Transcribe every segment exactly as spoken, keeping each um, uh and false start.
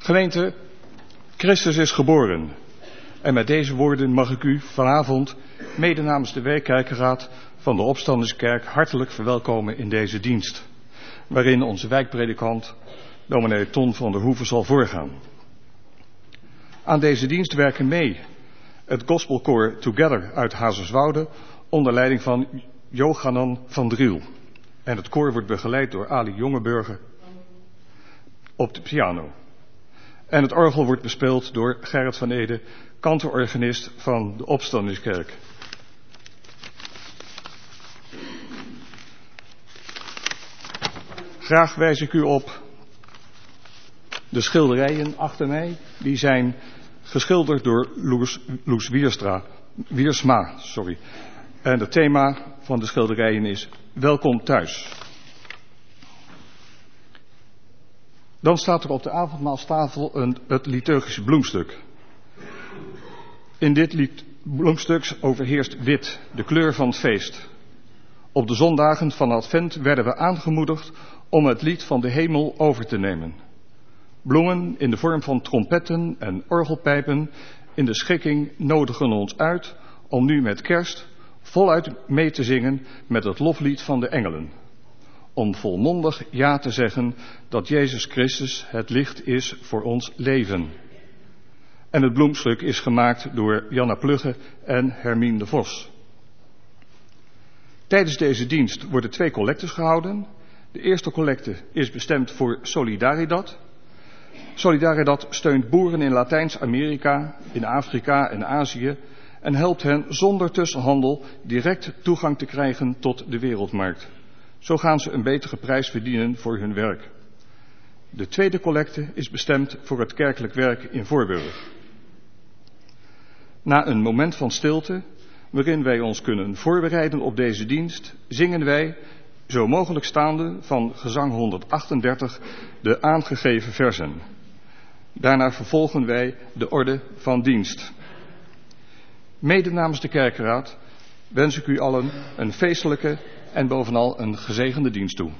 Gemeente, Christus is geboren. En met deze woorden mag ik u vanavond, mede namens de wijkkerkenraad van de Opstandingskerk, hartelijk verwelkomen in deze dienst, waarin onze wijkpredikant, dominee Ton van der Hoeven, zal voorgaan. Aan deze dienst werken mee het gospelkoor Together uit Hazerswoude onder leiding van Johanan van Driel. En het koor wordt begeleid door Ali Jongeburger op de piano. En het orgel wordt bespeeld door Gerrit van Ede, kantororganist van de Opstandingskerk. Graag wijs ik u op de schilderijen achter mij. Die zijn geschilderd door Loes, Loes Wierstra, Wiersma. Sorry. En het thema van de schilderijen is Welkom thuis. Dan staat er op de avondmaalstafel een, het liturgische bloemstuk. In dit lied, bloemstuk overheerst wit, de kleur van het feest. Op de zondagen van Advent werden we aangemoedigd om het lied van de hemel over te nemen. Bloemen in de vorm van trompetten en orgelpijpen in de schikking nodigen ons uit om nu met kerst voluit mee te zingen met het loflied van de engelen. Om volmondig ja te zeggen dat Jezus Christus het licht is voor ons leven. En het bloemstuk is gemaakt door Janna Plugge en Hermine de Vos. Tijdens deze dienst worden twee collectes gehouden. De eerste collecte is bestemd voor Solidaridad. Solidaridad steunt boeren in Latijns-Amerika, in Afrika en Azië en helpt hen zonder tussenhandel direct toegang te krijgen tot de wereldmarkt. Zo gaan ze een betere prijs verdienen voor hun werk. De tweede collecte is bestemd voor het kerkelijk werk in Voorburg. Na een moment van stilte, waarin wij ons kunnen voorbereiden op deze dienst, zingen wij, zo mogelijk staande, van gezang honderdachtendertig de aangegeven versen. Daarna vervolgen wij de orde van dienst. Mede namens de kerkenraad wens ik u allen een feestelijke en bovenal een gezegende dienst toe.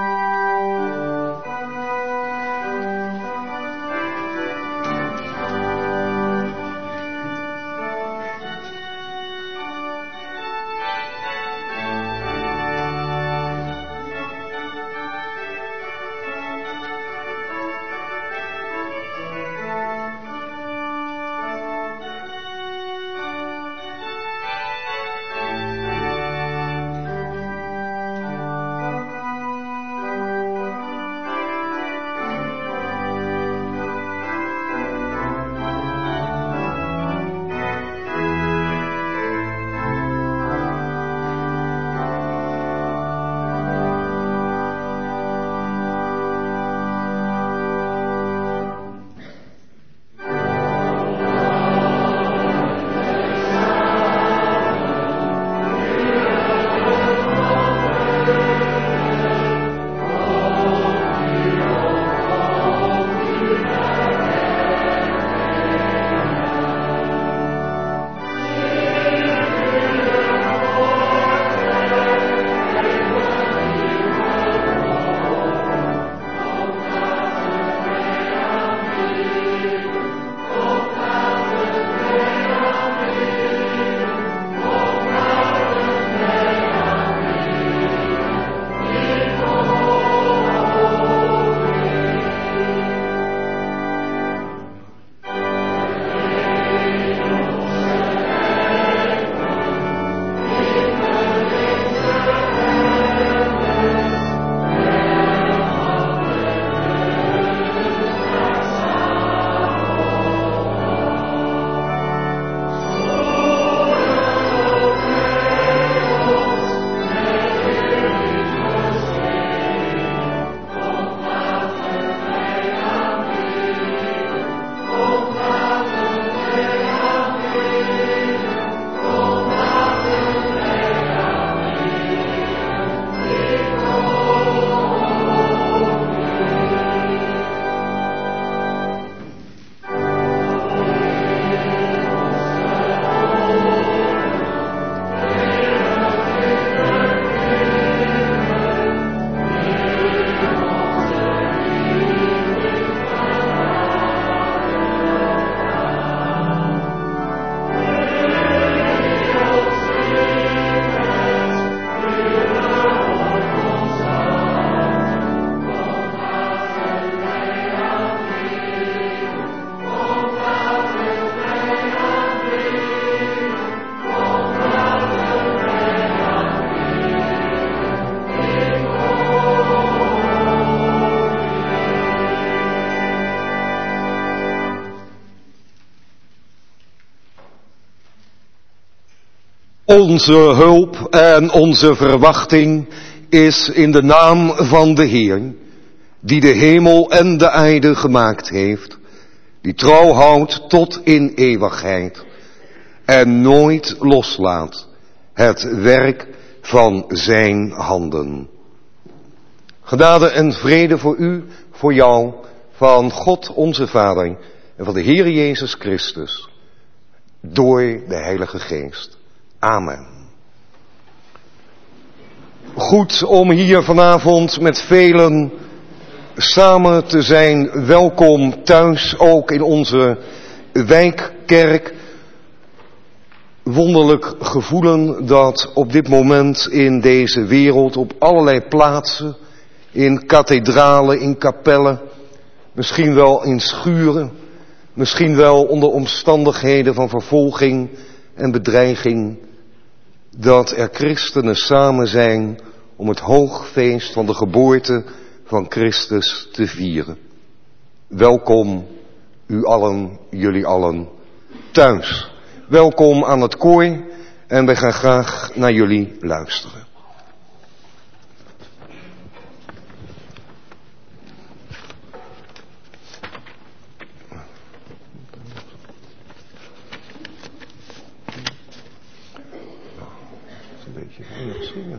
Thank you. Onze hulp en onze verwachting is in de naam van de Heer, die de hemel en de aarde gemaakt heeft, die trouw houdt tot in eeuwigheid en nooit loslaat het werk van zijn handen. Genade en vrede voor u, voor jou, van God onze Vader en van de Heer Jezus Christus, door de Heilige Geest. Amen. Goed om hier vanavond met velen samen te zijn. Welkom thuis, ook in onze wijkkerk. Wonderlijk gevoelen dat op dit moment in deze wereld op allerlei plaatsen, in kathedralen, in kapellen, misschien wel in schuren, misschien wel onder omstandigheden van vervolging en bedreiging, dat er christenen samen zijn om het hoogfeest van de geboorte van Christus te vieren. Welkom u allen, jullie allen thuis. Welkom aan het koor en wij gaan graag naar jullie luisteren. Een beetje weinig zingen.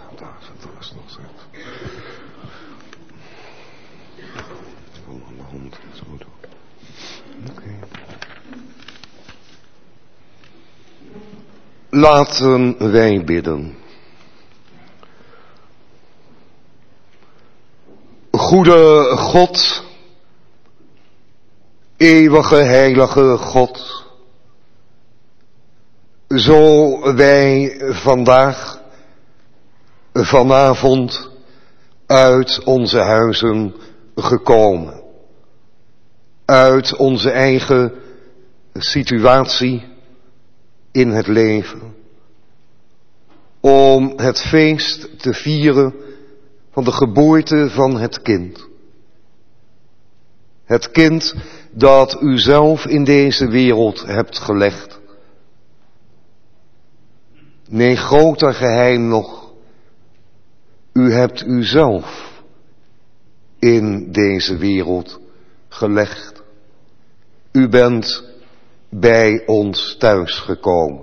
Daar zit de rest nog zit. Gewoon aan de hand. Zo doen. Oké. Okay. Laten wij bidden. Goede God, eeuwige heilige God, zo wij vandaag, vanavond uit onze huizen gekomen, uit onze eigen situatie in het leven, om het feest te vieren van de geboorte van het kind. Het kind dat u zelf in deze wereld hebt gelegd. Nee, groter geheim nog. U hebt uzelf in deze wereld gelegd. U bent bij ons thuis gekomen.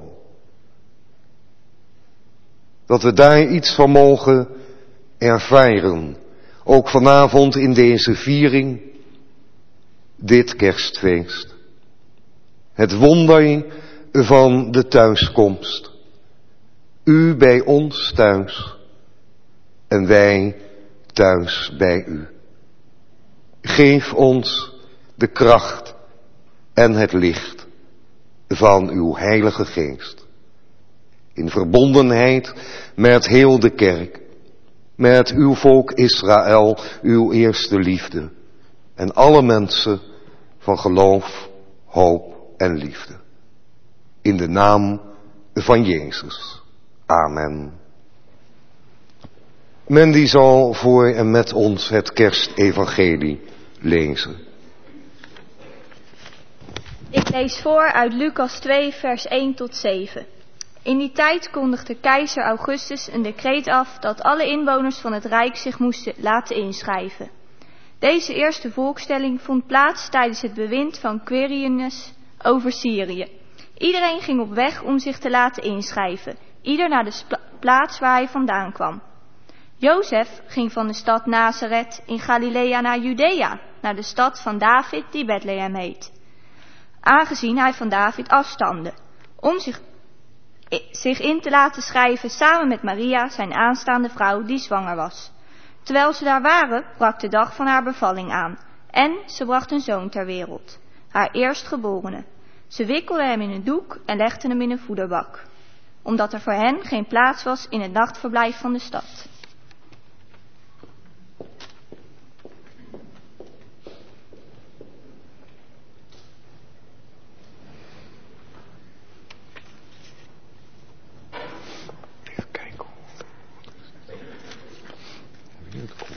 Dat we daar iets van mogen ervaren. Ook vanavond in deze viering. Dit kerstfeest. Het wonder van de thuiskomst. U bij ons thuis. En wij thuis bij u. Geef ons de kracht en het licht van uw Heilige Geest. In verbondenheid met heel de kerk. Met uw volk Israël, uw eerste liefde. En alle mensen van geloof, hoop en liefde. In de naam van Jezus. Amen. Mandy zal voor en met ons het kerstevangelie lezen. Ik lees voor uit Lucas twee, vers één tot zeven. In die tijd kondigde keizer Augustus een decreet af dat alle inwoners van het Rijk zich moesten laten inschrijven. Deze eerste volkstelling vond plaats tijdens het bewind van Quirinius over Syrië. Iedereen ging op weg om zich te laten inschrijven, ieder naar de sp- plaats waar hij vandaan kwam. Jozef ging van de stad Nazareth in Galilea naar Judea, naar de stad van David die Bethlehem heet. Aangezien hij van David afstamde, om zich, zich in te laten schrijven samen met Maria, zijn aanstaande vrouw die zwanger was. Terwijl ze daar waren, brak de dag van haar bevalling aan. En ze bracht een zoon ter wereld, haar eerstgeborene. Ze wikkelde hem in een doek en legde hem in een voederbak, omdat er voor hen geen plaats was in het nachtverblijf van de stad. Even kijken. Weer het koren.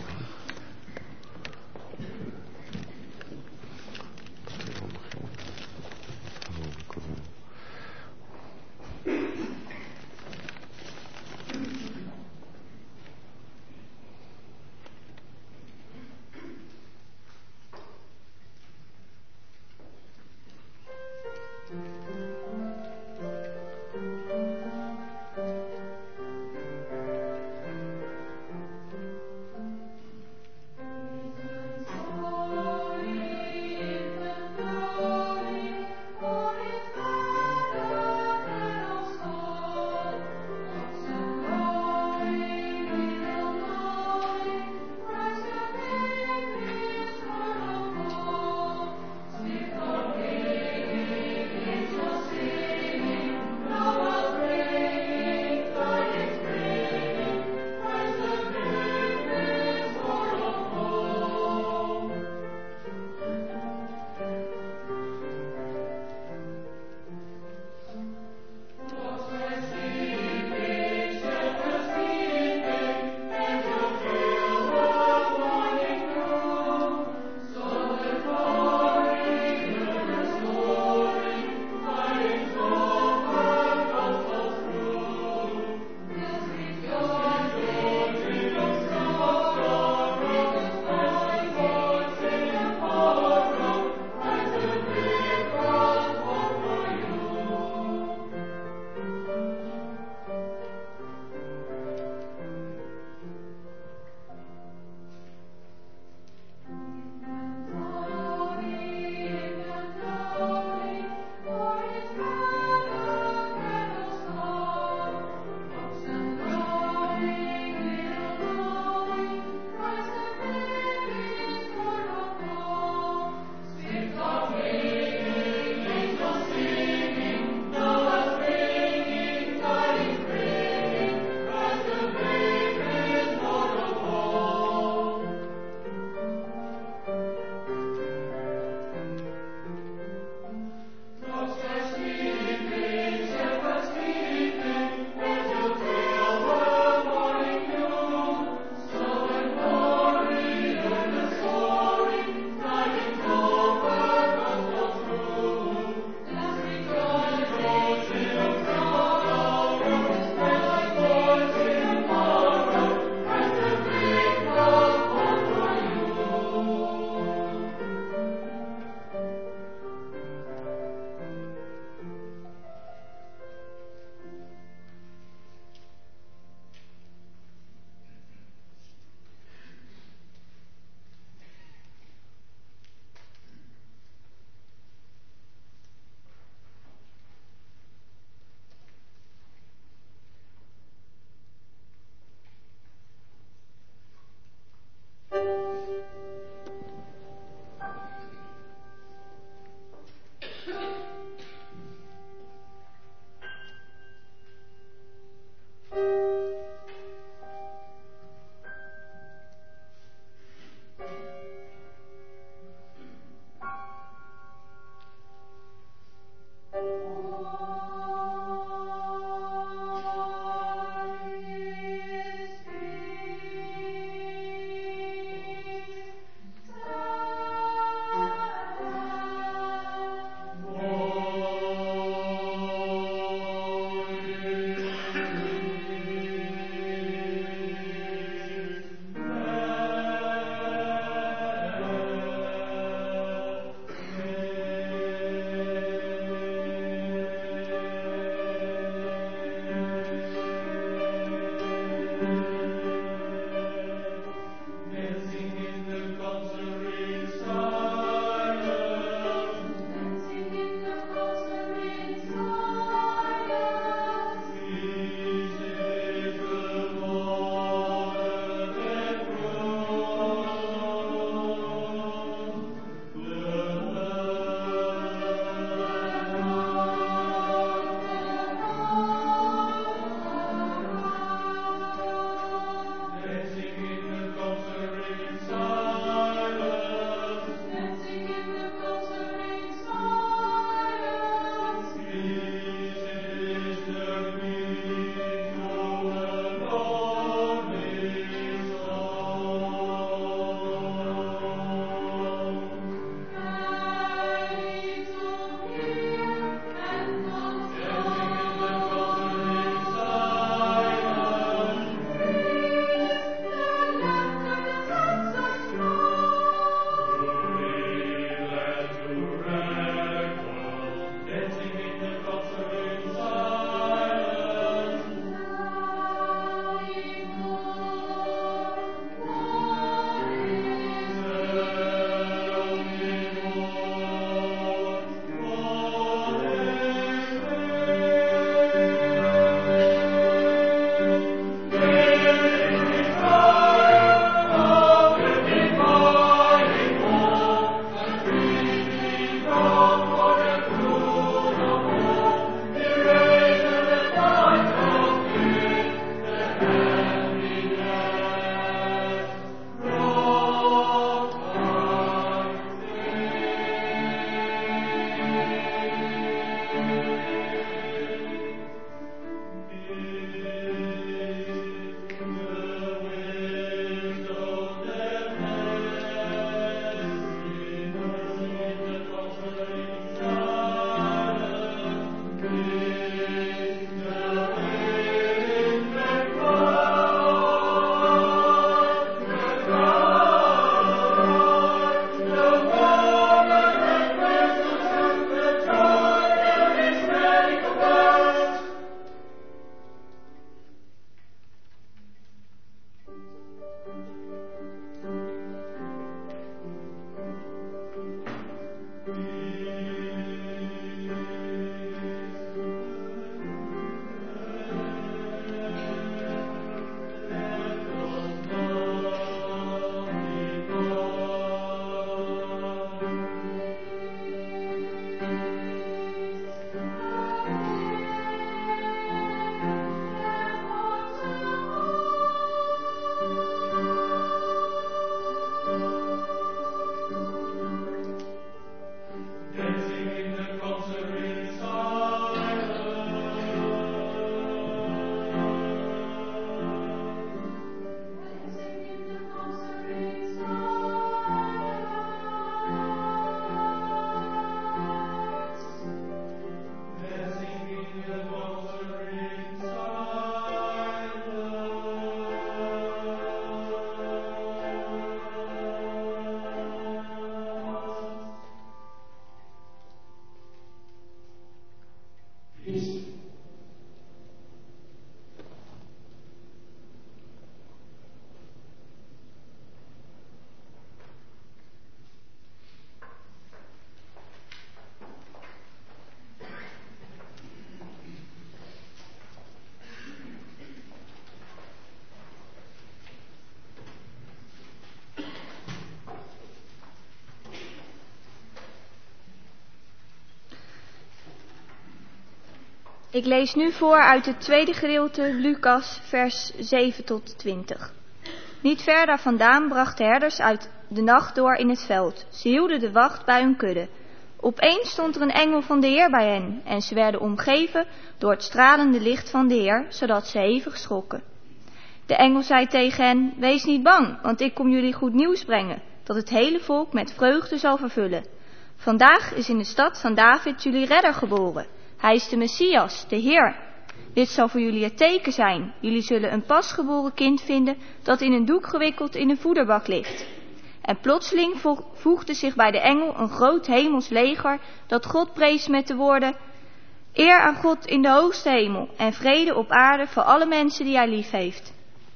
Ik lees nu voor uit het tweede gedeelte, Lucas, vers zeven tot twintig. Niet ver daar vandaan brachten herders uit de nacht door in het veld. Ze hielden de wacht bij hun kudde. Opeens stond er een engel van de Heer bij hen en ze werden omgeven door het stralende licht van de Heer, zodat ze hevig schrokken. De engel zei tegen hen, wees niet bang, want ik kom jullie goed nieuws brengen, dat het hele volk met vreugde zal vervullen. Vandaag is in de stad van David jullie redder geboren. Hij is de Messias, de Heer. Dit zal voor jullie het teken zijn. Jullie zullen een pasgeboren kind vinden dat in een doek gewikkeld in een voederbak ligt. En plotseling voegde zich bij de engel een groot hemels leger dat God prees met de woorden, eer aan God in de hoogste hemel en vrede op aarde voor alle mensen die hij lief heeft.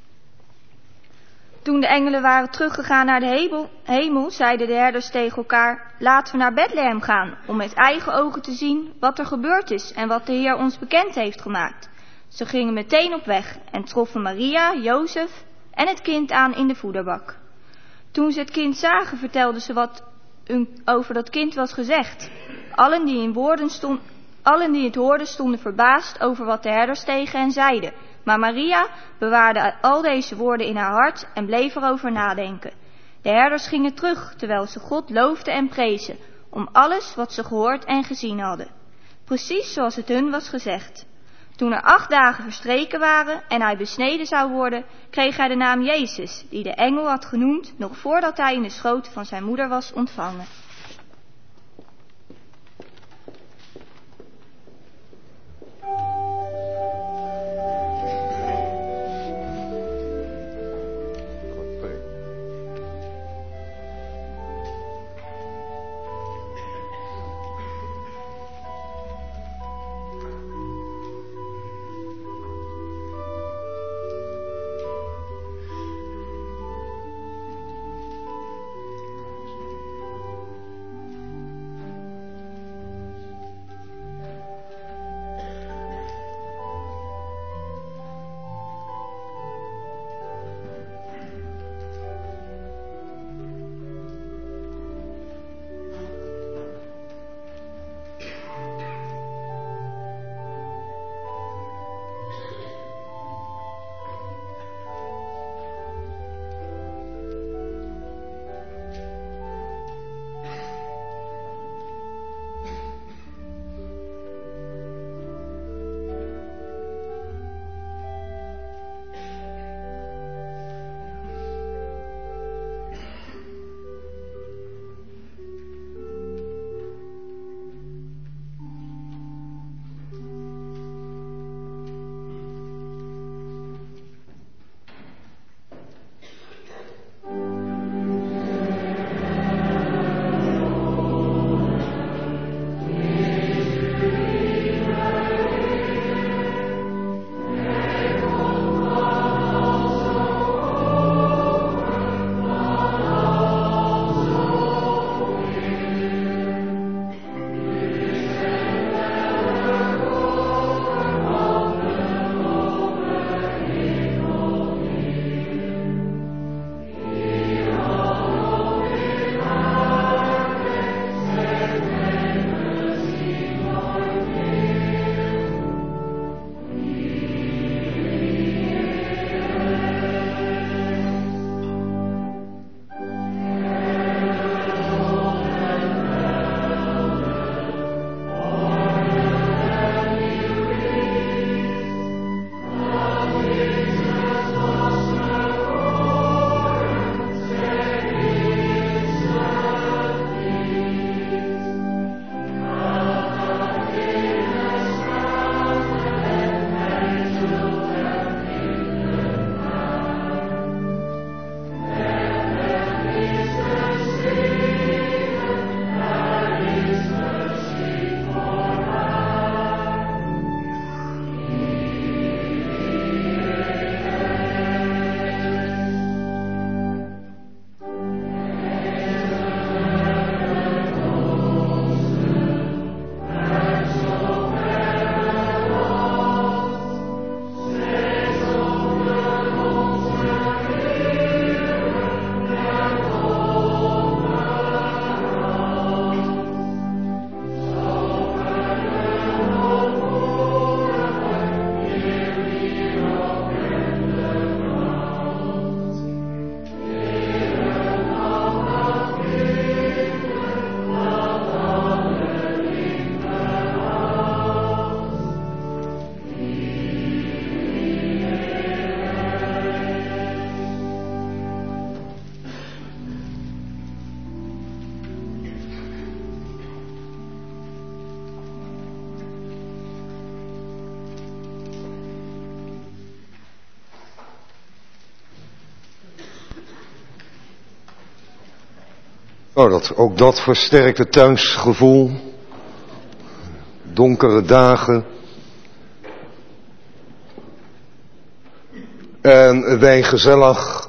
Toen de engelen waren teruggegaan naar de hemel, hemel, zeiden de herders tegen elkaar, laten we naar Bethlehem gaan, om met eigen ogen te zien wat er gebeurd is en wat de Heer ons bekend heeft gemaakt. Ze gingen meteen op weg en troffen Maria, Jozef en het kind aan in de voederbak. Toen ze het kind zagen, vertelden ze wat over dat kind was gezegd. Allen die, in woorden stond, allen die het hoorden stonden verbaasd over wat de herders tegen hen zeiden. Maar Maria bewaarde al deze woorden in haar hart en bleef erover nadenken. De herders gingen terug, terwijl ze God loofden en prezen, om alles wat ze gehoord en gezien hadden. Precies zoals het hun was gezegd. Toen er acht dagen verstreken waren en hij besneden zou worden, kreeg hij de naam Jezus, die de engel had genoemd, nog voordat hij in de schoot van zijn moeder was ontvangen. Oh, dat, ook dat versterkt het thuisgevoel. Donkere dagen. En wij gezellig,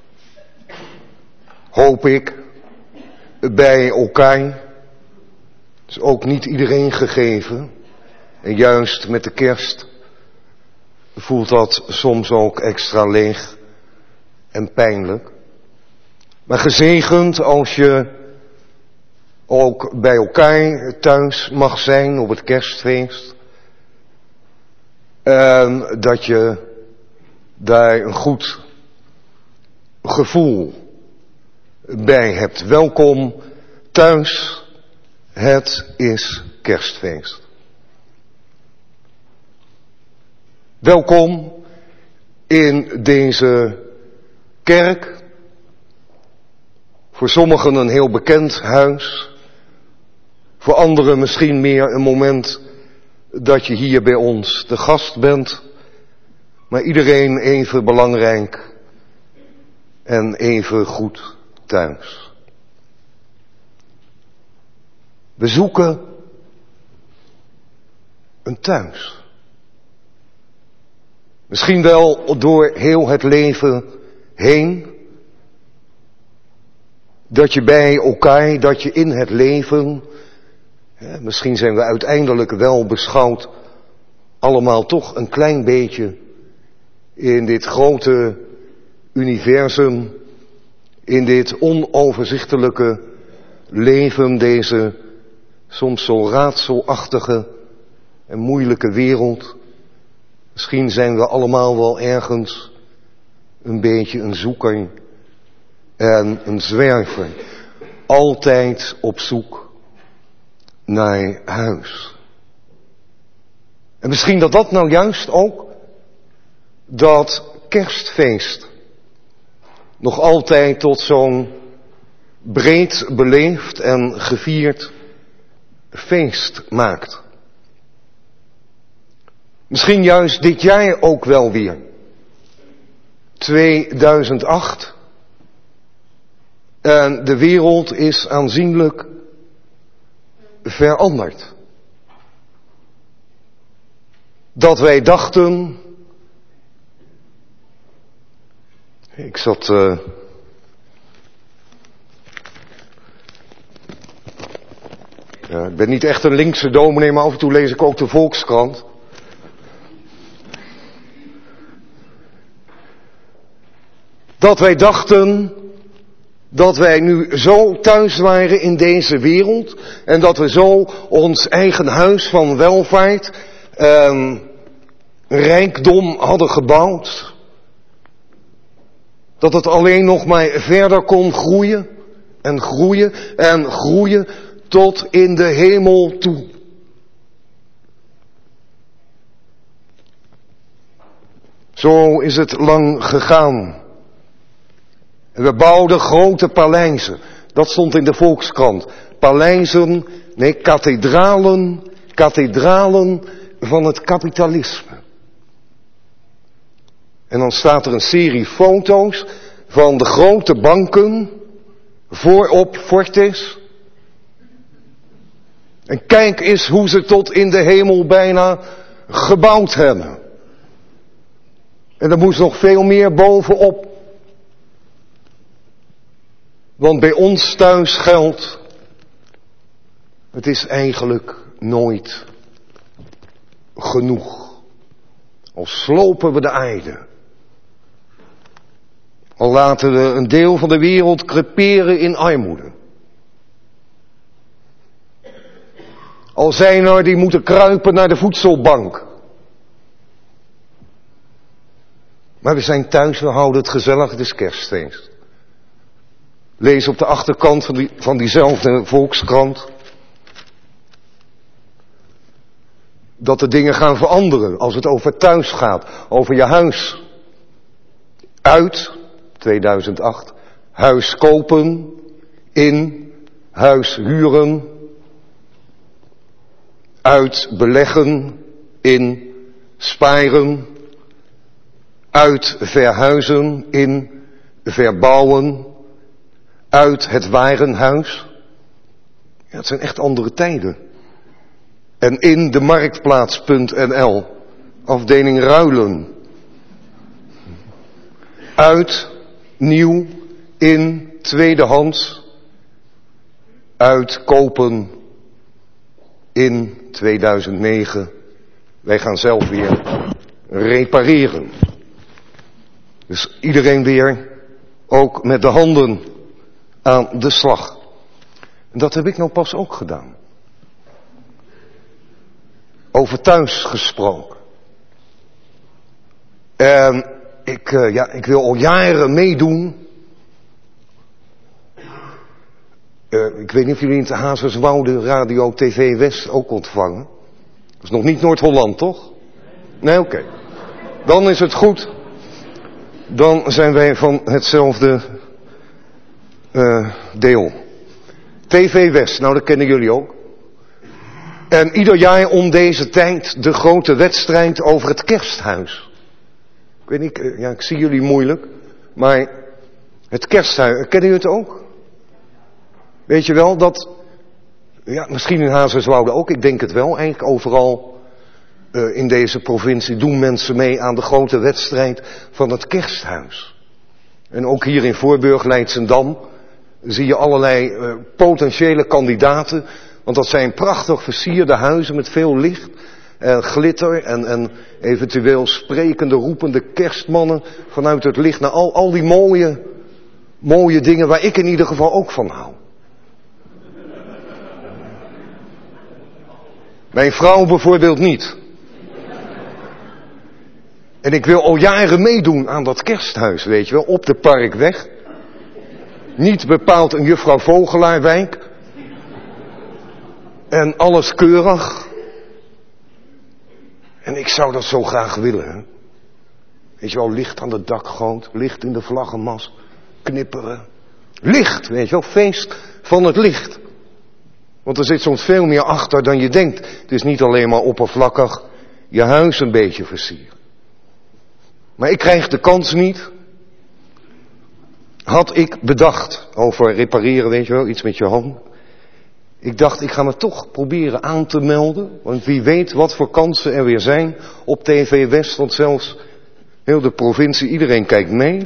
hoop ik, bij elkaar. Is ook niet iedereen gegeven. En juist met de kerst voelt dat soms ook extra leeg en pijnlijk. Maar gezegend als je ook bij elkaar thuis mag zijn op het kerstfeest. En dat je daar een goed gevoel bij hebt. Welkom thuis, het is kerstfeest. Welkom in deze kerk. Voor sommigen een heel bekend huis. Voor anderen misschien meer een moment dat je hier bij ons te gast bent. Maar iedereen even belangrijk en even goed thuis. We zoeken een thuis. Misschien wel door heel het leven heen. Dat je bij elkaar, dat je in het leven, hè, misschien zijn we uiteindelijk wel beschouwd, allemaal toch een klein beetje in dit grote universum, in dit onoverzichtelijke leven, deze soms zo raadselachtige en moeilijke wereld. Misschien zijn we allemaal wel ergens een beetje een zoeker en een zwerver. Altijd op zoek naar huis. En misschien dat dat nou juist ook dat kerstfeest nog altijd tot zo'n breed beleefd en gevierd feest maakt. Misschien juist dit jaar ook wel weer. tweeduizend acht. En de wereld is aanzienlijk veranderd. Dat wij dachten. Ik zat. Uh, ja, ik ben niet echt een linkse dominee, maar af en toe lees ik ook de Volkskrant. Dat wij dachten dat wij nu zo thuis waren in deze wereld en dat we zo ons eigen huis van welvaart, eh, rijkdom hadden gebouwd. Dat het alleen nog maar verder kon groeien en groeien en groeien tot in de hemel toe. Zo is het lang gegaan. En we bouwden grote paleizen. Dat stond in de Volkskrant. Paleizen, nee, kathedralen, kathedralen van het kapitalisme. En dan staat er een serie foto's van de grote banken voorop Fortis. En kijk eens hoe ze tot in de hemel bijna gebouwd hebben. En er moest nog veel meer bovenop. Want bij ons thuis geldt, het is eigenlijk nooit genoeg. Al slopen we de aarde. Al laten we een deel van de wereld creperen in armoede. Al zijn er die moeten kruipen naar de voedselbank. Maar we zijn thuis, we houden het gezellig, het is kerstfeest. Lees op de achterkant van, die, van diezelfde Volkskrant dat de dingen gaan veranderen als het over thuis gaat, over je huis. Uit, tweeduizend acht, huis kopen, in, huis huren, uit beleggen, in, sparen, uit verhuizen, in, verbouwen, uit het warenhuis. Ja, het zijn echt andere tijden. En in de marktplaats punt n l, afdeling ruilen. Uit, nieuw, in, tweedehands, uit, kopen, in tweeduizend negen. Wij gaan zelf weer repareren. Dus iedereen weer, ook met de handen aan de slag. En dat heb ik nou pas ook gedaan. Over thuis gesproken. En ik, uh, ja, ik wil al jaren meedoen. Uh, ik weet niet of jullie in het Hazerswoude Radio T V West ook ontvangen. Dat is nog niet Noord-Holland, toch? Nee, oké. Okay. Dan is het goed. Dan zijn wij van hetzelfde uh, deel. T V West, nou dat kennen jullie ook. En ieder jaar om deze tijd de grote wedstrijd over het kersthuis. Ik weet niet, ja, ik zie jullie moeilijk. Maar het kersthuis, kennen jullie het ook? Weet je wel dat, ja, misschien in Hazerswoude ook, ik denk het wel, eigenlijk overal uh, in deze provincie doen mensen mee aan de grote wedstrijd van het kersthuis. En ook hier in Voorburg, Leidsendam, zie je allerlei uh, potentiële kandidaten. Want dat zijn prachtig versierde huizen met veel licht en glitter en, en eventueel sprekende, roepende kerstmannen vanuit het licht. Nou, al, al die mooie, mooie dingen waar ik in ieder geval ook van hou. Mijn vrouw bijvoorbeeld niet. En ik wil al jaren meedoen aan dat kersthuis, weet je wel, op de Parkweg. Niet bepaald een juffrouw Vogelaarwijk. En alles keurig. En ik zou dat zo graag willen. Hè? Weet je wel, licht aan de dakgoot, licht in de vlaggenmast, knipperen. Licht, weet je wel, feest van het licht. Want er zit soms veel meer achter dan je denkt. Het is niet alleen maar oppervlakkig je huis een beetje versieren. Maar ik krijg de kans niet. Had ik bedacht over repareren, weet je wel, iets met je hand. Ik dacht, ik ga me toch proberen aan te melden. Want wie weet wat voor kansen er weer zijn op T V West. Want zelfs heel de provincie, iedereen kijkt mee.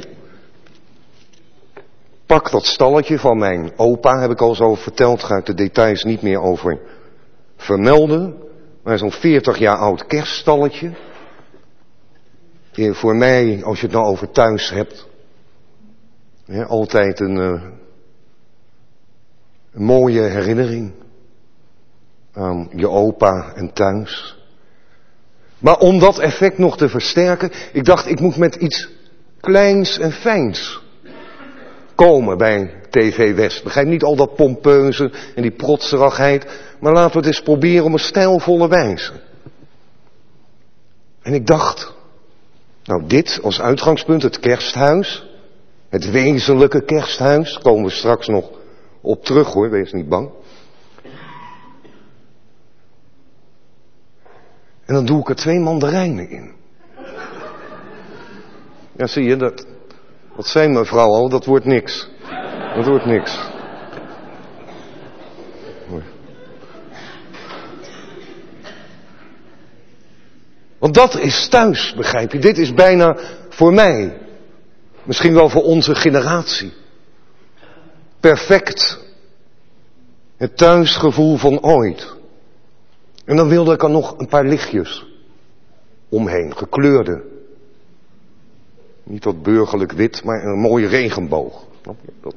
Pak dat stalletje van mijn opa, heb ik al zo verteld. Ga ik de details niet meer over vermelden. Maar zo'n veertig jaar oud kerststalletje. Voor mij, als je het nou over thuis hebt. Ja, altijd een... Uh, Een mooie herinnering aan je opa en thuis. Maar om dat effect nog te versterken, ik dacht ik moet met iets kleins en fijns komen bij T V West. Begrijp niet al dat pompeuze en die protserigheid, maar laten we het eens proberen op een stijlvolle wijze. En ik dacht, nou dit als uitgangspunt, het kersthuis, het wezenlijke kersthuis, komen we straks nog op terug hoor, wees niet bang. En dan doe ik er twee mandarijnen in. Ja, zie je, dat, wat zei mevrouw al, dat wordt niks. Dat wordt niks. Want dat is thuis, begrijp je. Dit is bijna voor mij. Misschien wel voor onze generatie. Perfect. Het thuisgevoel van ooit. En dan wilde ik er nog een paar lichtjes omheen, gekleurde. Niet dat burgerlijk wit, maar een mooie regenboog. Snap je dat?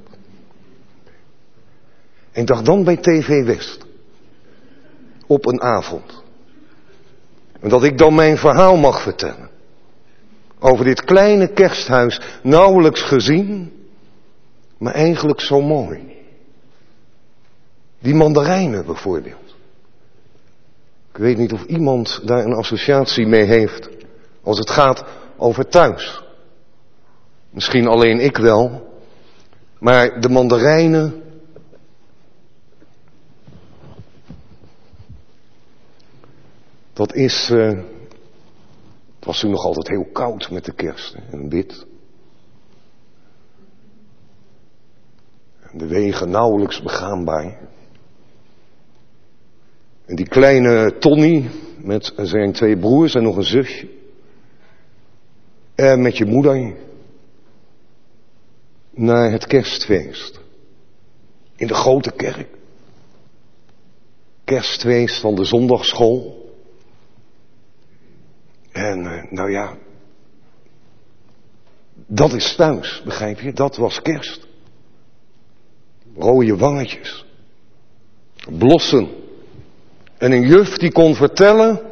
En ik dacht dan bij T V West. Op een avond. En dat ik dan mijn verhaal mag vertellen. Over dit kleine kersthuis, nauwelijks gezien, maar eigenlijk zo mooi. Die mandarijnen bijvoorbeeld. Ik weet niet of iemand daar een associatie mee heeft. Als het gaat over thuis. Misschien alleen ik wel. Maar de mandarijnen. Dat is. Uh, het was toen nog altijd heel koud met de kerst. Hè, en wit. De wegen nauwelijks begaanbaar. En die kleine Tony met zijn twee broers en nog een zusje. En met je moeder naar het kerstfeest. In de grote kerk. Kerstfeest van de zondagschool. En nou ja, dat is thuis, begrijp je? Dat was kerst. Rode wangetjes. Blossen. En een juf die kon vertellen.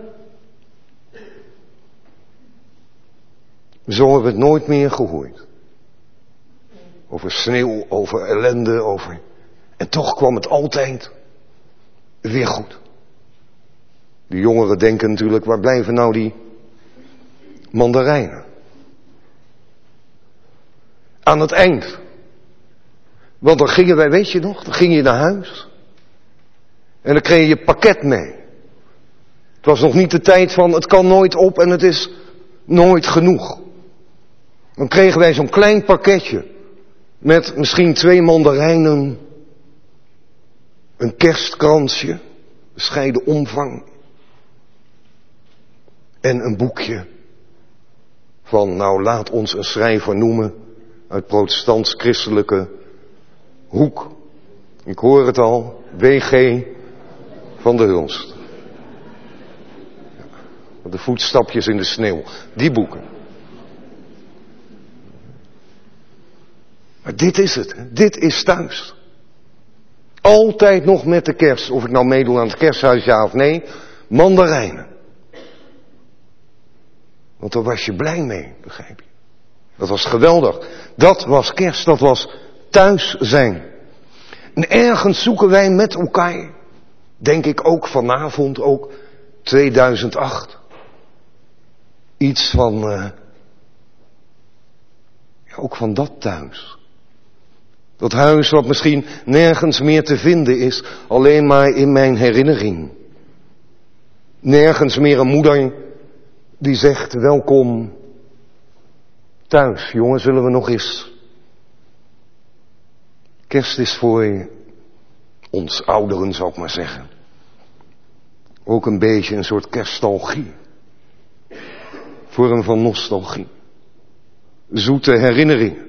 Zo hebben we het nooit meer gehoord. Over sneeuw, over ellende, over... En toch kwam het altijd weer goed. De jongeren denken natuurlijk, waar blijven nou die mandarijnen? Aan het eind. Want dan gingen wij, weet je nog, dan ging je naar huis. En dan kreeg je pakket mee. Het was nog niet de tijd van, het kan nooit op en het is nooit genoeg. Dan kregen wij zo'n klein pakketje. Met misschien twee mandarijnen. Een kerstkransje. Bescheiden omvang. En een boekje. Van, nou laat ons een schrijver noemen. Uit protestants-christelijke hoek. Ik hoor het al. W G van der Hulst. De voetstapjes in de sneeuw. Die boeken. Maar dit is het. Dit is thuis. Altijd nog met de kerst. Of ik nou meedoe aan het kersthuis, ja of nee. Mandarijnen. Want daar was je blij mee, begrijp je. Dat was geweldig. Dat was kerst. Dat was thuis zijn. En ergens zoeken wij met elkaar. Denk ik ook vanavond, ook tweeduizend acht. Iets van, uh, ja, ook van dat thuis. Dat huis wat misschien nergens meer te vinden is, alleen maar in mijn herinnering. Nergens meer een moeder die zegt, welkom thuis. Jongen, zullen we nog eens. Kerst is voor ons ouderen, zou ik maar zeggen. Ook een beetje een soort kerstalgie. Vorm van nostalgie. Zoete herinneringen.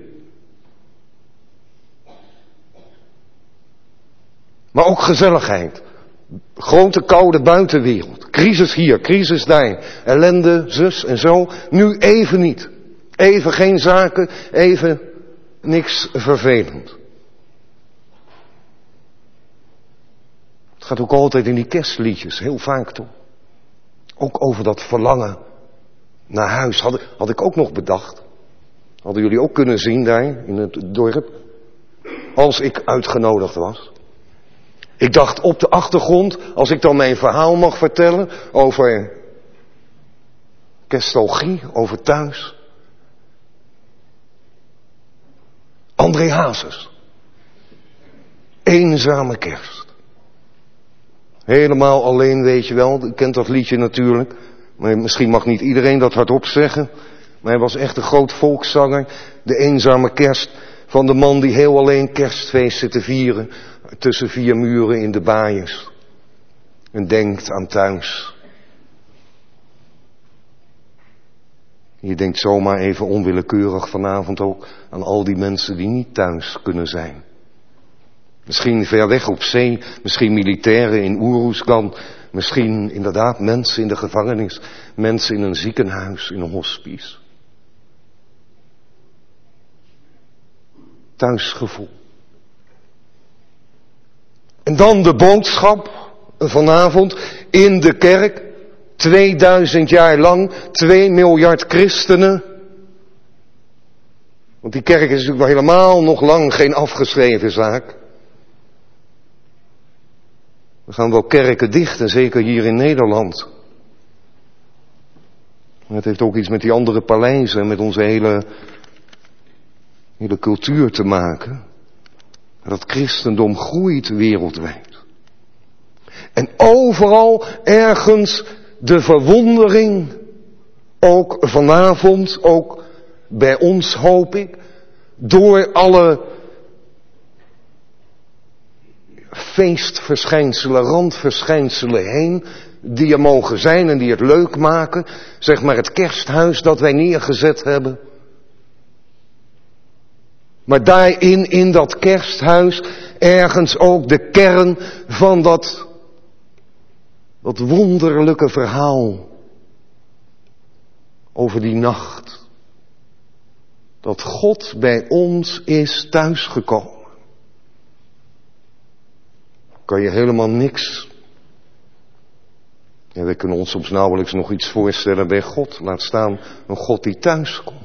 Maar ook gezelligheid. Grote koude buitenwereld. Crisis hier, crisis daar. Ellende, zus en zo. Nu even niet. Even geen zaken, even niks vervelend. Het gaat ook altijd in die kerstliedjes, heel vaak toch. Ook over dat verlangen naar huis. Had, had ik ook nog bedacht. Hadden jullie ook kunnen zien daar in het dorp. Als ik uitgenodigd was. Ik dacht op de achtergrond, als ik dan mijn verhaal mag vertellen over kerstalgie, over thuis. André Hazes. Eenzame kerst. Helemaal alleen, weet je wel. Je kent dat liedje natuurlijk. Maar misschien mag niet iedereen dat hardop zeggen. Maar hij was echt een groot volkszanger. De eenzame kerst van de man die heel alleen kerstfeest zit te vieren. Tussen vier muren in de baaiers. En denkt aan thuis. Je denkt zomaar even onwillekeurig vanavond ook aan al die mensen die niet thuis kunnen zijn. Misschien ver weg op zee, misschien militairen in Oeroesgan, misschien inderdaad mensen in de gevangenis, mensen in een ziekenhuis, in een hospice. Thuisgevoel. En dan de boodschap vanavond in de kerk, tweeduizend jaar lang, twee miljard christenen. Want die kerk is natuurlijk wel helemaal nog lang geen afgeschreven zaak. We gaan wel kerken dichten, zeker hier in Nederland. Het heeft ook iets met die andere paleizen en met onze hele, hele cultuur te maken. Dat christendom groeit wereldwijd. En overal ergens de verwondering, ook vanavond, ook bij ons hoop ik, door alle feestverschijnselen, randverschijnselen heen, die er mogen zijn en die het leuk maken. Zeg maar het kersthuis dat wij neergezet hebben. Maar daarin, in dat kersthuis, ergens ook de kern van dat, dat wonderlijke verhaal over die nacht. Dat God bij ons is thuisgekomen. Kan je helemaal niks. Ja, we kunnen ons soms nauwelijks nog iets voorstellen bij God. Laat staan een God die thuis komt.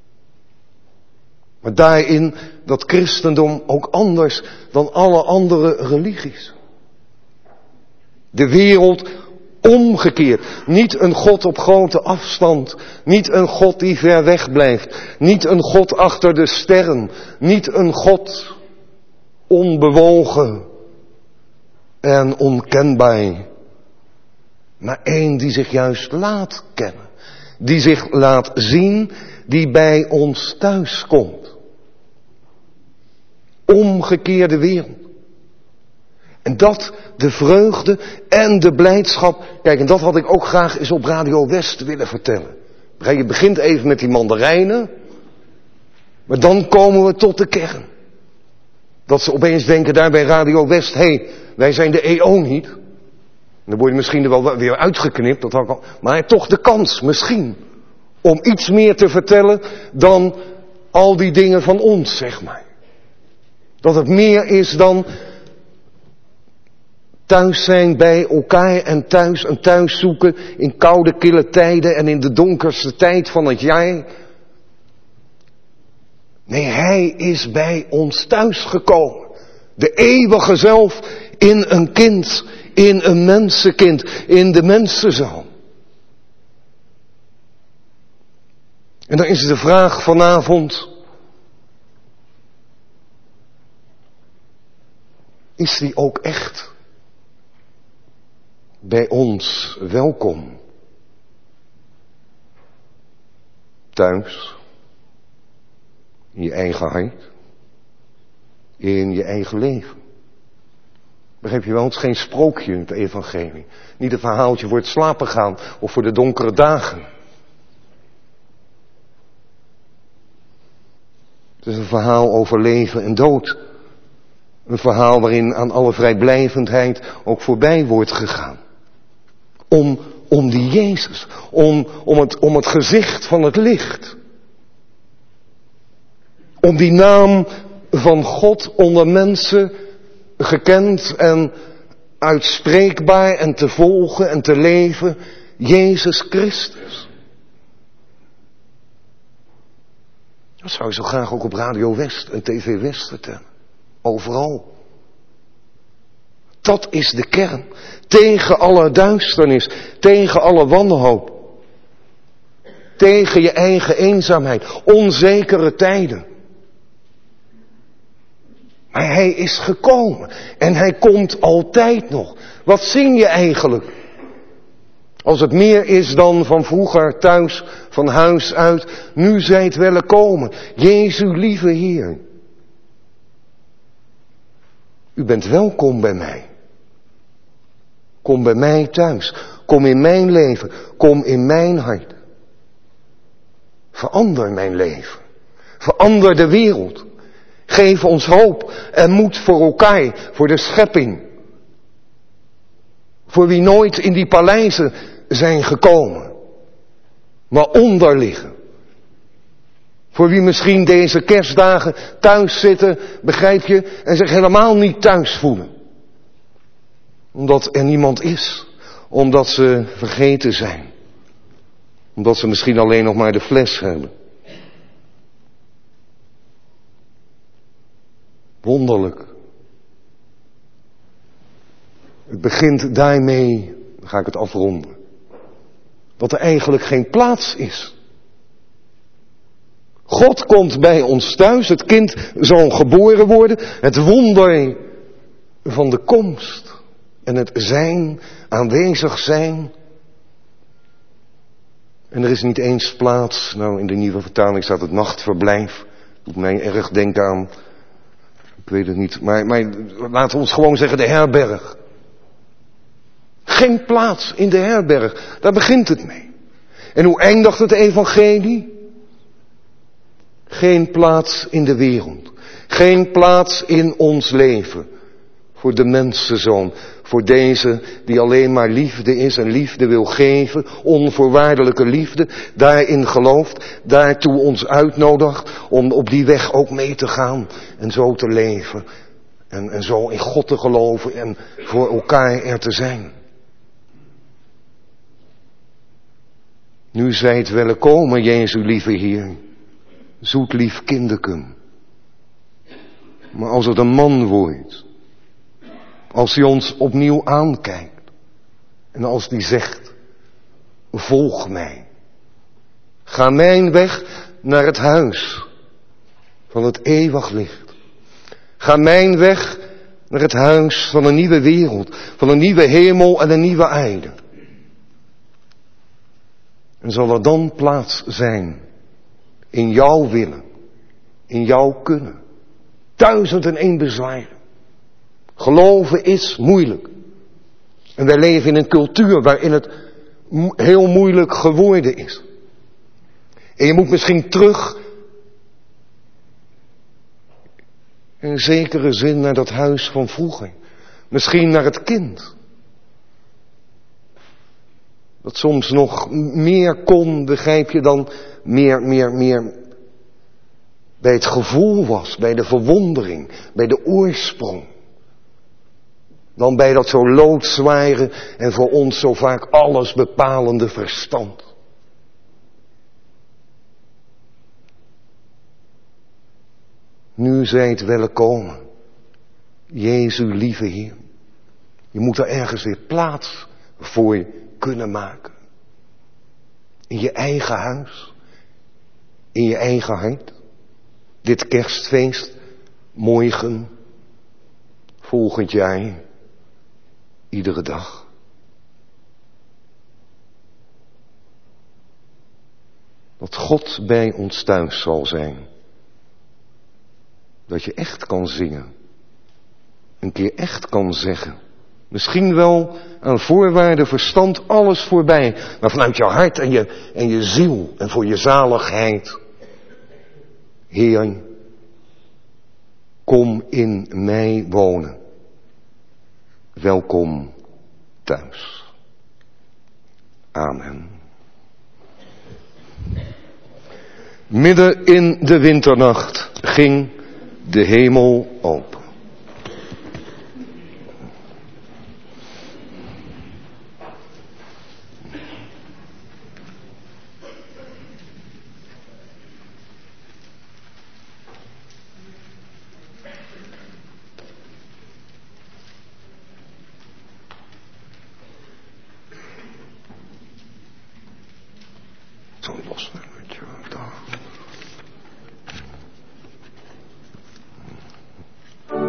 Maar daarin dat christendom ook anders dan alle andere religies. De wereld omgekeerd. Niet een God op grote afstand. Niet een God die ver weg blijft. Niet een God achter de sterren. Niet een God onbewogen en onkenbaar. Maar één die zich juist laat kennen. Die zich laat zien, die bij ons thuis komt. Omgekeerde wereld. En dat, de vreugde en de blijdschap. Kijk, en dat had ik ook graag eens op Radio West willen vertellen. Je begint even met die mandarijnen. Maar dan komen we tot de kern. Dat ze opeens denken daar bij Radio West. Hé, hey, wij zijn de E O niet. Dan word je misschien er wel weer uitgeknipt. Dat had ik al, maar toch de kans, misschien. Om iets meer te vertellen dan al die dingen van ons, zeg maar. Dat het meer is dan thuis zijn bij elkaar en thuis een thuis zoeken in koude, kille tijden en in de donkerste tijd van het jaar. Nee, hij is bij ons thuis gekomen. De eeuwige zelf in een kind, in een mensenkind, in de mensenzoon. En dan is de vraag vanavond: is die ook echt bij ons welkom? Thuis, in je eigen hart, in je eigen leven. Begrijp je wel, het is geen sprookje in het evangelie. Niet een verhaaltje voor het slapen gaan of voor de donkere dagen. Het is een verhaal over leven en dood. Een verhaal waarin aan alle vrijblijvendheid ook voorbij wordt gegaan. Om, om die Jezus, om, om, het, om het gezicht van het licht. Om die naam van God onder mensen gekend en uitspreekbaar en te volgen en te leven, Jezus Christus. Dat zou je zo graag ook op Radio West en T V West vertellen. Overal. Dat is de kern. Tegen alle duisternis, tegen alle wanhoop. Tegen je eigen eenzaamheid, onzekere tijden. Maar hij is gekomen en hij komt altijd nog. Wat zing je eigenlijk? Als het meer is dan van vroeger thuis, van huis uit, nu zijt welle komen. Jezu lieve Heer. U bent welkom bij mij. Kom bij mij thuis. Kom in mijn leven. Kom in mijn hart. Verander mijn leven. Verander de wereld. Geef ons hoop en moed voor elkaar, voor de schepping. Voor wie nooit in die paleizen zijn gekomen, maar onder liggen. Voor wie misschien deze kerstdagen thuis zitten, begrijp je, en zich helemaal niet thuis voelen. Omdat er niemand is, omdat ze vergeten zijn. Omdat ze misschien alleen nog maar de fles hebben. Wonderlijk. Het begint daarmee, dan ga ik het afronden, dat er eigenlijk geen plaats is. God komt bij ons thuis, het kind zal geboren worden, het wonder van de komst en het zijn, aanwezig zijn. En er is niet eens plaats, nou in de nieuwe vertaling staat het nachtverblijf, doet mij erg denken aan Ik weet het niet, maar, maar laten we ons gewoon zeggen de herberg. Geen plaats in de herberg, daar begint het mee. En hoe eindigt het evangelie? Geen plaats in de wereld. Geen plaats in ons leven. Voor de mensenzoon. Voor deze die alleen maar liefde is en liefde wil geven. Onvoorwaardelijke liefde. Daarin gelooft. Daartoe ons uitnodigt. Om op die weg ook mee te gaan. En zo te leven. En, en zo in God te geloven. En voor elkaar er te zijn. Nu zijt welkom, Jezus lieve Heer. Zoet lief kinderken. Maar als het een man wordt. Als hij ons opnieuw aankijkt. En als hij zegt. Volg mij. Ga mijn weg naar het huis. Van het eeuwig licht. Ga mijn weg naar het huis van een nieuwe wereld. Van een nieuwe hemel en een nieuwe aarde. En zal er dan plaats zijn. In jouw willen. In jouw kunnen. Duizend en één bezwaren. Geloven is moeilijk. En wij leven in een cultuur waarin het mo- heel moeilijk geworden is. En je moet misschien terug. In een zekere zin naar dat huis van vroeger. Misschien naar het kind. Dat soms nog meer kon, begrijp je, dan meer, meer, meer bij het gevoel was, bij de verwondering, bij de oorsprong. Dan bij dat zo loodzware en voor ons zo vaak alles bepalende verstand. Nu zijt welkom, Jezus lieve Heer. Je moet er ergens weer plaats voor kunnen maken. In je eigen huis. In je eigen hart. Dit kerstfeest. Morgen. Volgend jaar. Iedere dag. Dat God bij ons thuis zal zijn. Dat je echt kan zingen. Een keer echt kan zeggen. Misschien wel aan voorwaarde, verstand, alles voorbij. Maar vanuit je hart en je, en je ziel en voor je zaligheid. Heer, kom in mij wonen. Welkom thuis. Amen. Midden in de winternacht ging de hemel open. Zo los met je daar.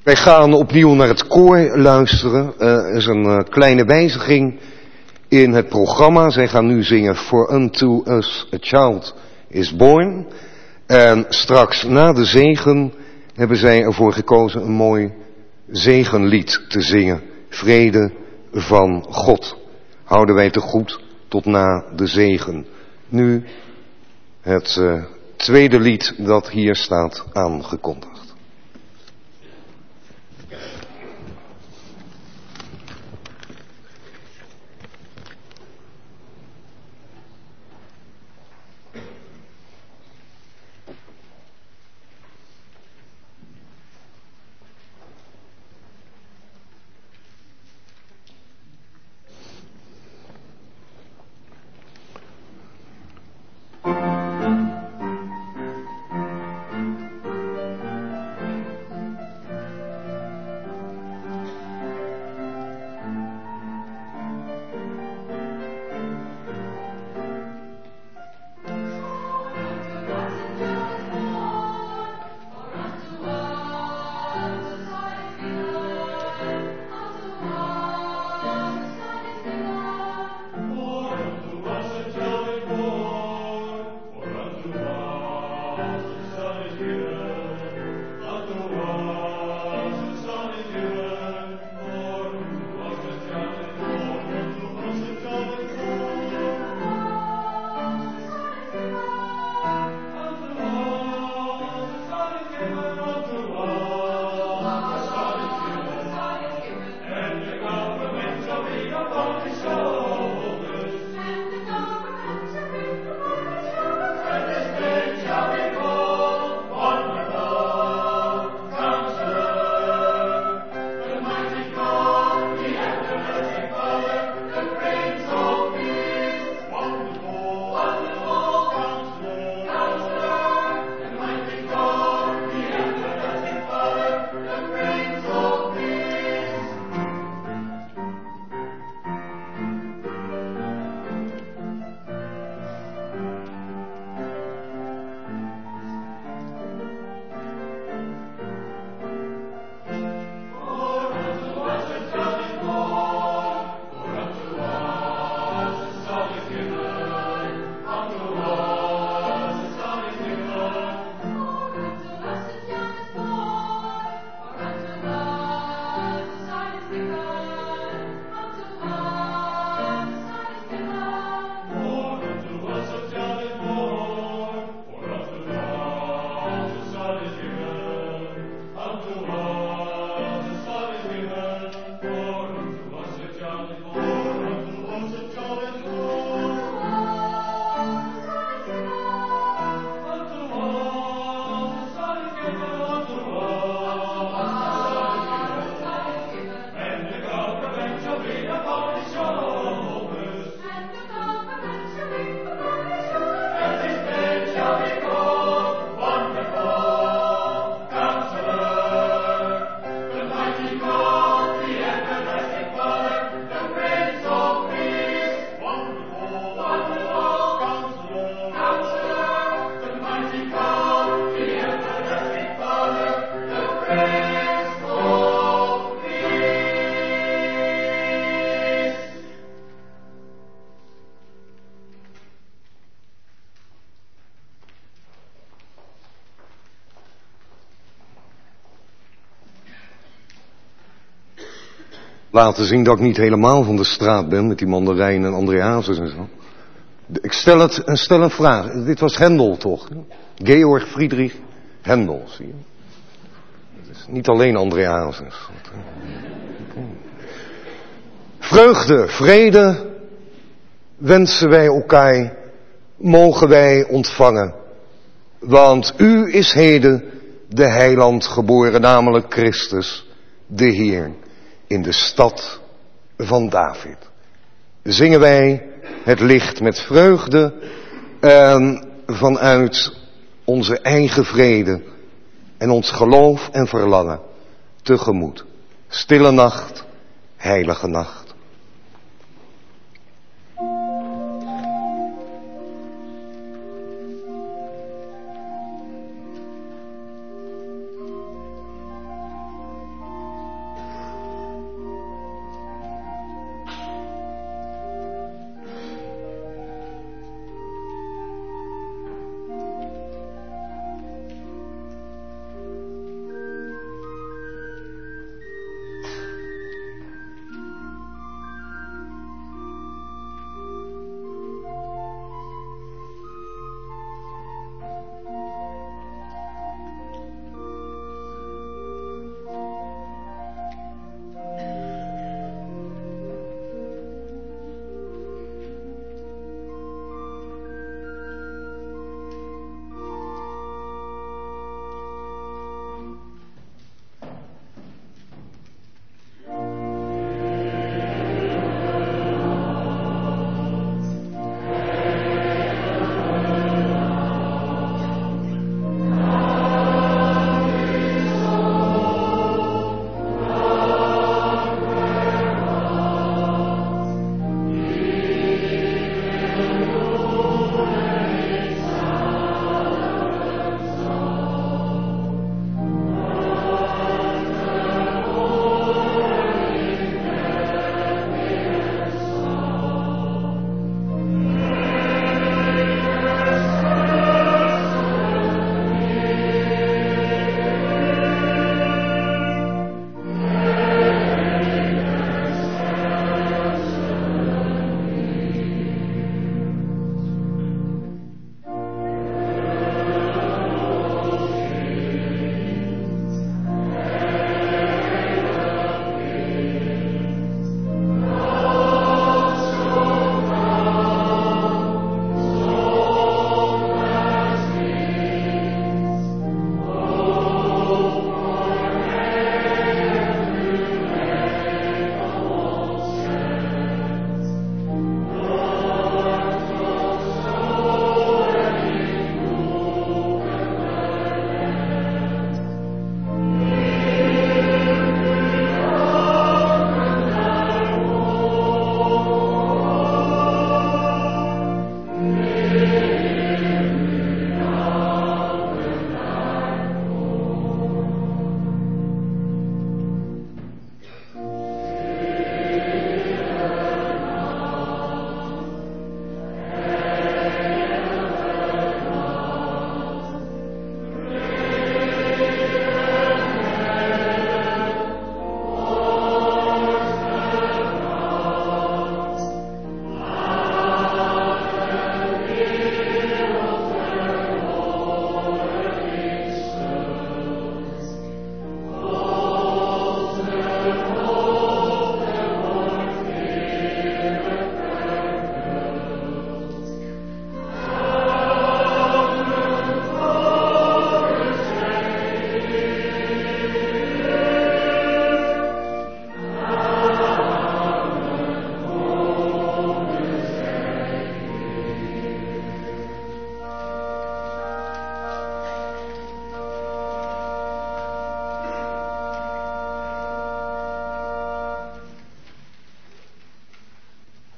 Wij gaan opnieuw naar het koor luisteren. Uh, er is een uh, kleine wijziging in het programma. Zij gaan nu zingen For unto us a child is born. En straks na de zegen hebben zij ervoor gekozen een mooi zegenlied te zingen. Vrede van God. Houden wij te goed tot na de zegen. Nu het uh, tweede lied dat hier staat aangekondigd. Laten zien dat ik niet helemaal van de straat ben met die mandarijn en Andreasus en zo. Ik stel, het, stel een vraag. Dit was Hendel toch? Georg Friedrich Hendel, zie je. Het is niet alleen Andreasus. Vreugde, vrede wensen wij elkaar, mogen wij ontvangen. Want u is heden de heiland geboren, namelijk Christus, de Heer, in de stad van David. Zingen wij het licht met vreugde en vanuit onze eigen vrede en ons geloof en verlangen tegemoet. Stille nacht, heilige nacht.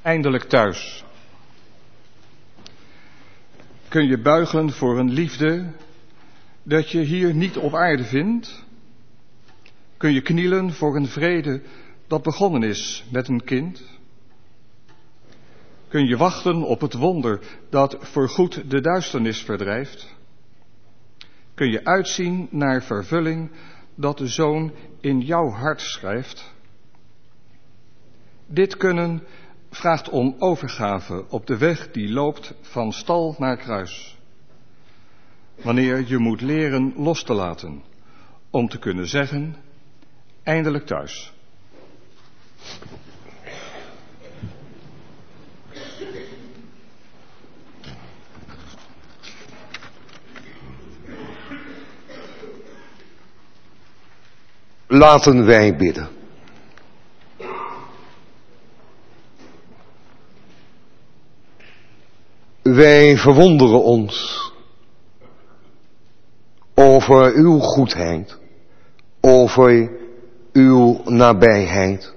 Eindelijk thuis. Kun je buigen voor een liefde dat je hier niet op aarde vindt? Kun je knielen voor een vrede dat begonnen is met een kind? Kun je wachten op het wonder dat voorgoed de duisternis verdrijft? Kun je uitzien naar vervulling dat de Zoon in jouw hart schrijft? Dit kunnen vraagt om overgave op de weg die loopt van stal naar kruis. Wanneer je moet leren los te laten, om te kunnen zeggen, eindelijk thuis. Laten wij bidden. Wij verwonderen ons over uw goedheid, over uw nabijheid,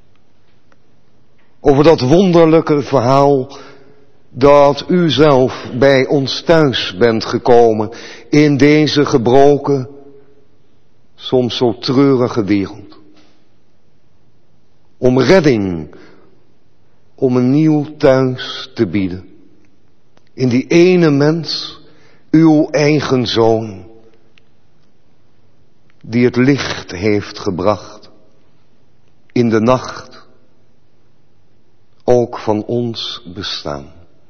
over dat wonderlijke verhaal dat u zelf bij ons thuis bent gekomen in deze gebroken, soms zo treurige wereld. Om redding, om een nieuw thuis te bieden. In die ene mens, uw eigen Zoon, die het licht heeft gebracht in de nacht, ook van ons bestaan.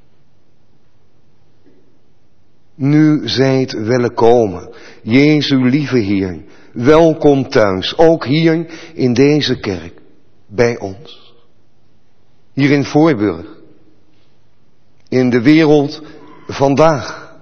Nu zijt welkom, Jezu lieve Heer, welkom thuis, ook hier in deze kerk, bij ons. Hier in Voorburg, in de wereld vandaag.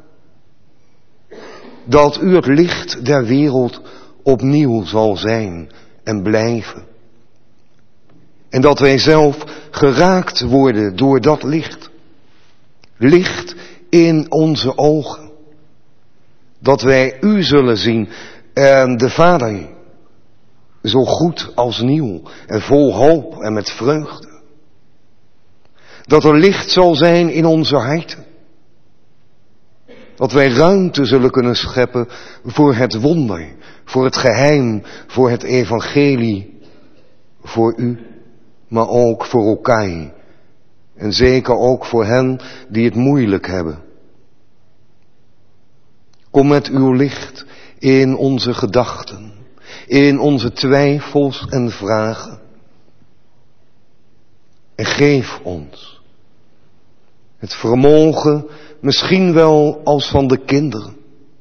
Dat u het licht der wereld opnieuw zal zijn en blijven. En dat wij zelf geraakt worden door dat licht. Licht in onze ogen. Dat wij u zullen zien en de Vader zo goed als nieuw en vol hoop en met vreugde. Dat er licht zal zijn in onze harten. Dat wij ruimte zullen kunnen scheppen voor het wonder, voor het geheim, voor het evangelie, voor u, maar ook voor elkaar. En zeker ook voor hen die het moeilijk hebben. Kom met uw licht in onze gedachten, in onze twijfels en vragen. En geef ons het vermogen, misschien wel als van de kinderen,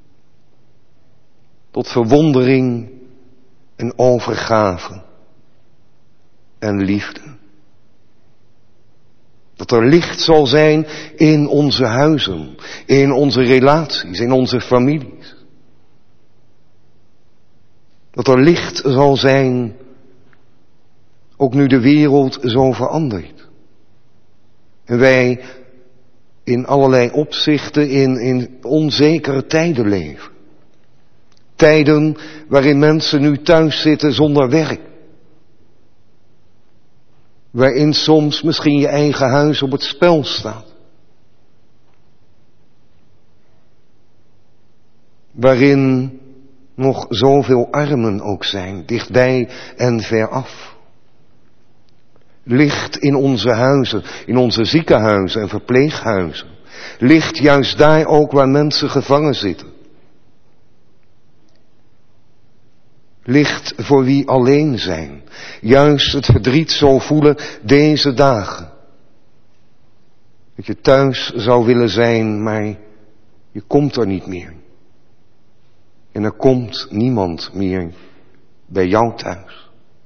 tot verwondering en overgave en liefde. Dat er licht zal zijn in onze huizen, in onze relaties, in onze families. Dat er licht zal zijn, ook nu de wereld zo verandert. En wij in allerlei opzichten in, in onzekere tijden leven. Tijden waarin mensen nu thuis zitten zonder werk. Waarin soms misschien je eigen huis op het spel staat. Waarin nog zoveel armen ook zijn, dichtbij en veraf. Licht in onze huizen, in onze ziekenhuizen en verpleeghuizen. Licht juist daar ook waar mensen gevangen zitten. Licht voor wie alleen zijn. Juist het verdriet zo voelen deze dagen. Dat je thuis zou willen zijn, maar je komt er niet meer. En er komt niemand meer bij jou thuis.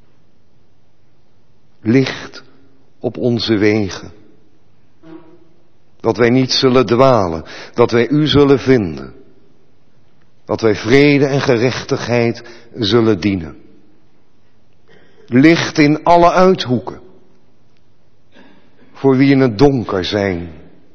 Licht op onze wegen. Dat wij niet zullen dwalen, dat wij u zullen vinden. Dat wij vrede en gerechtigheid zullen dienen. Licht in alle uithoeken. Voor wie in het donker zijn.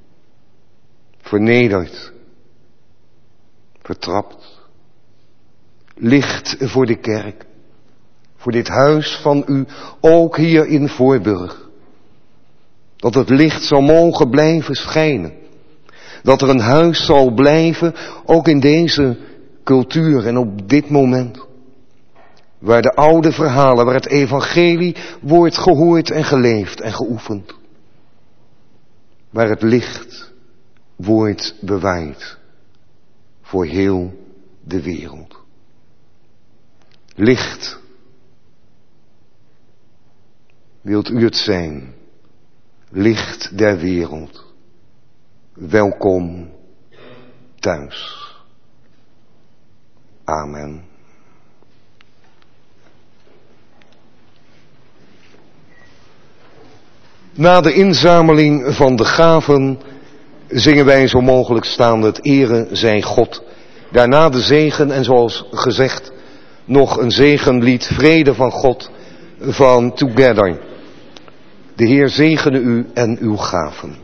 Vernederd. Vertrapt. Licht voor de kerk. Voor dit huis van u, ook hier in Voorburg. Dat het licht zal mogen blijven schijnen. Dat er een huis zal blijven, ook in deze cultuur en op dit moment. Waar de oude verhalen, waar het evangelie wordt gehoord en geleefd en geoefend. Waar het licht wordt bewaaid voor heel de wereld. Licht. Wilt u het zijn? Licht der wereld. Welkom thuis. Amen. Na de inzameling van de gaven zingen wij zo mogelijk staande het Ere zij God. Daarna de zegen en zoals gezegd nog een zegenlied Vrede van God van Together. De Heer zegene u en uw gaven.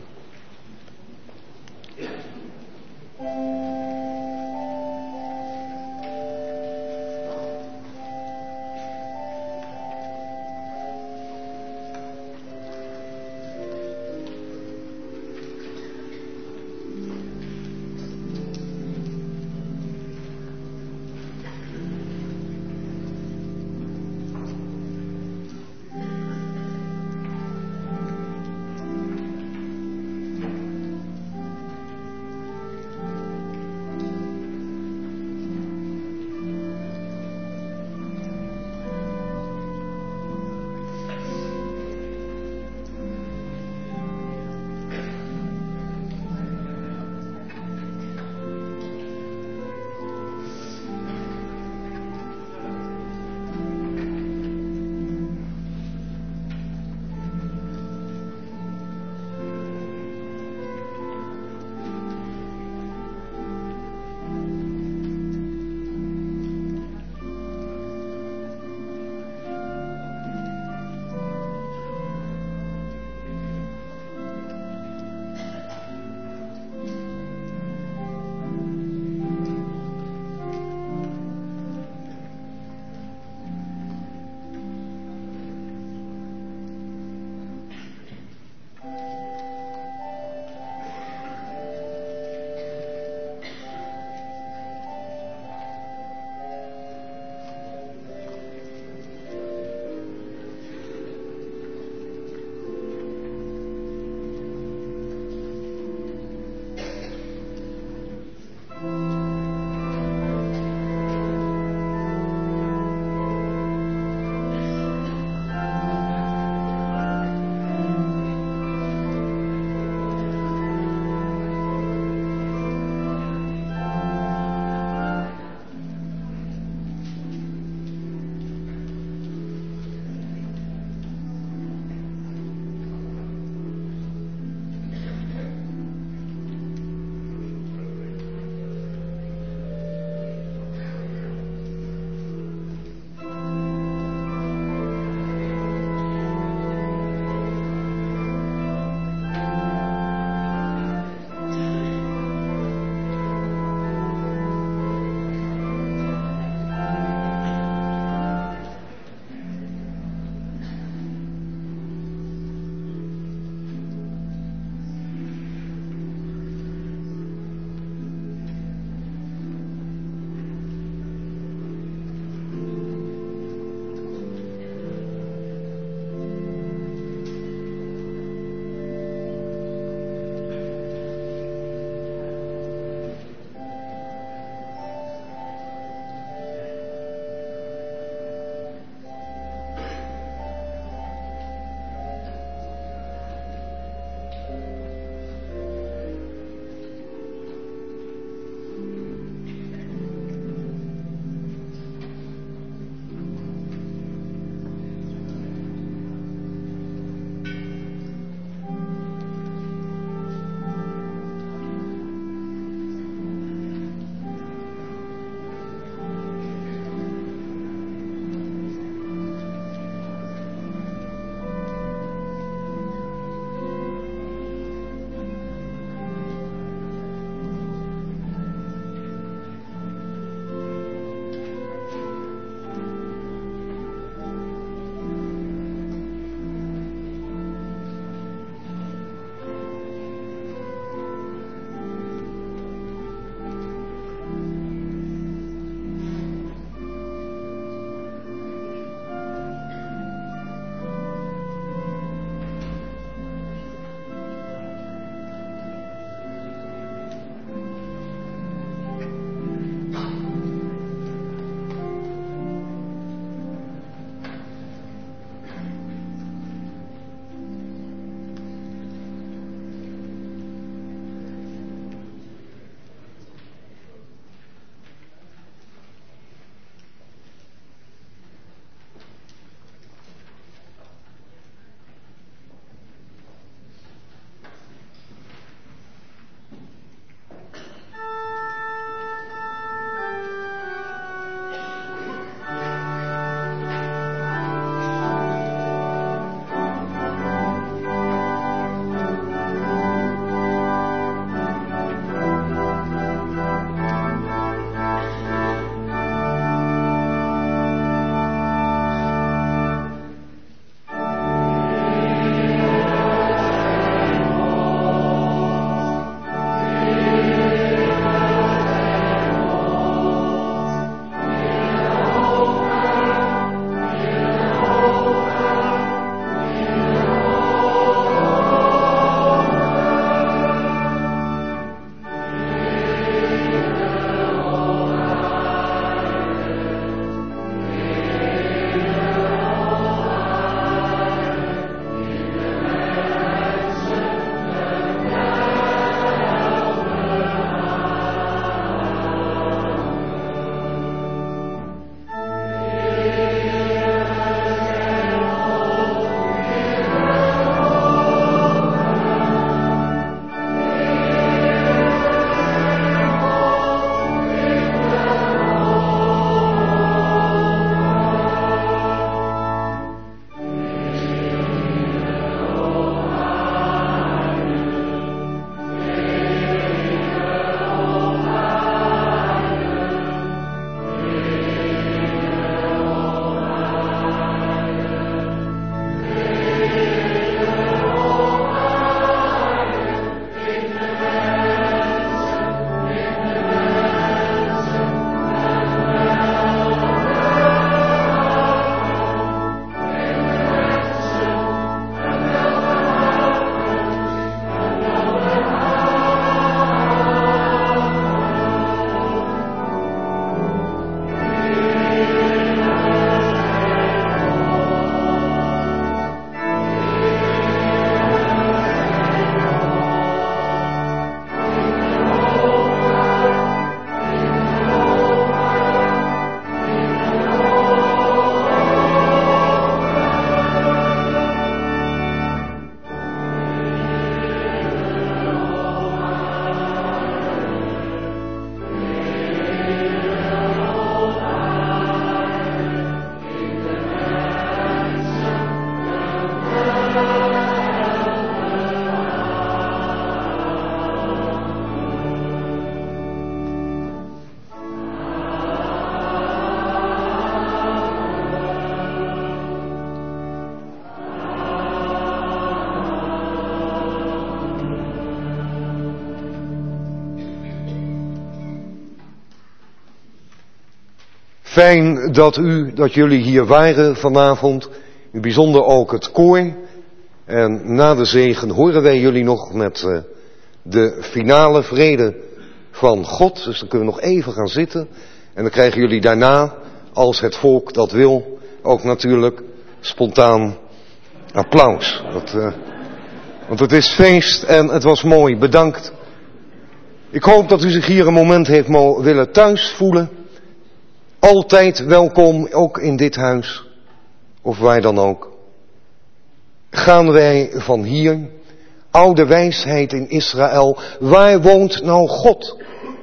Fijn dat u, dat jullie hier waren vanavond. In het bijzonder ook het koor. En na de zegen horen wij jullie nog met uh, de finale vrede van God. Dus dan kunnen we nog even gaan zitten. En dan krijgen jullie daarna, als het volk dat wil, ook natuurlijk spontaan applaus. Dat, uh, want het is feest en het was mooi. Bedankt. Ik hoop dat u zich hier een moment heeft mo- willen thuis voelen. Altijd welkom, ook in dit huis. Of waar dan ook. Gaan wij van hier, oude wijsheid in Israël, waar woont nou God?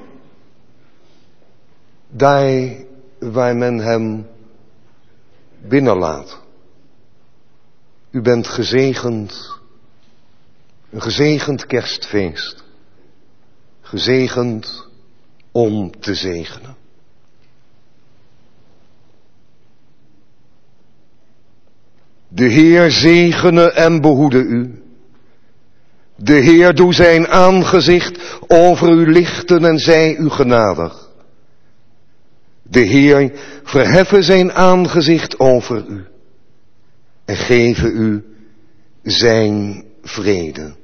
Daar waar men hem binnenlaat. U bent gezegend, een gezegend kerstfeest. Gezegend om te zegenen. De Heer zegene en behoede u. De Heer doe zijn aangezicht over u lichten en zij u genadig. De Heer verheffe zijn aangezicht over u en geven u zijn vrede.